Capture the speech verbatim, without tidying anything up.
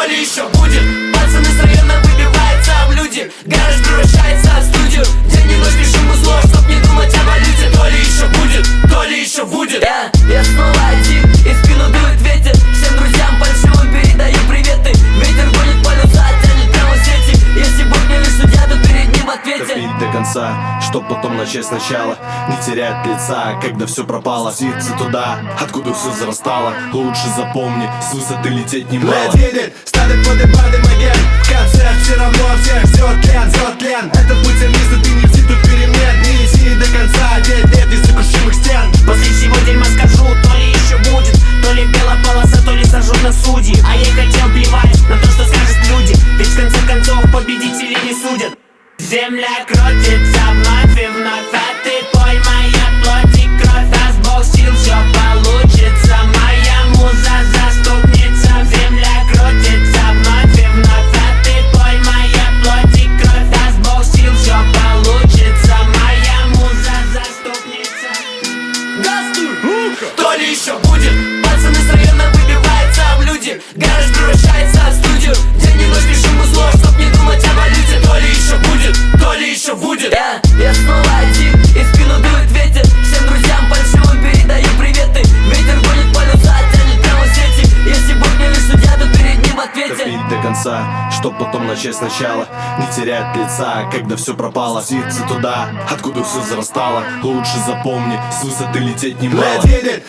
ли еще будет? Пацаны с района выбиваются в люди, гараж превращается в студию, день и ночь пишем узло, чтоб не думать о валюте. То ли еще будет, то ли еще будет. Я, я снова один, и в спину дует ветер. Всем друзьям фальшивым передаю приветы. Ветер гонит полюса, тянет прямо в сети. Если Бог не лишь судья, то перед ним в ответе. Топить до конца, чтоб потом начать сначала. Не терять лица, когда все пропало. Ситься туда, откуда все зарастало. Лучше запомни, с высоты лететь немало. Едет, ставит под эбадом агент. В конце все равно всех взет тлен, взет тлен. Этот путь вместе, ты не в тут перемен. Не иди до конца, девять лет несокрушимых стен. После всего дерьма скажу, то ли еще будет, то ли белая полоса, то ли сожжут на судьи. А я хотел плевать на то, что скажут люди, ведь в конце концов победители не судят. Земля крутится вновь и вновь, а ты пой, моя плоть и кровь. Даст Бог сил, все получится, моя муза заступница. Земля крутится вновь и вновь, а ты пой, моя плоть и кровь. Даст Бог сил, все получится, моя муза заступница. То ли еще будет? Пацаны с района выбиваются в люди, гараж превращается в студию, день и ночь пишем узло, чтоб не думать о валюте. То ли еще будет, то ли еще будет. Я, я снова один, и в спину дует ветер. Всем друзьям фальшивым передаю приветы. Ветер гонит полюса, тянет прямо в сети. Если Бог не лишь судья, то перед ним в ответе. Топить до конца, чтоб потом начать сначала. Не терять лица, когда все пропало. Ситься туда, откуда все зарастало. Лучше запомни, с высоты лететь немало. Едет,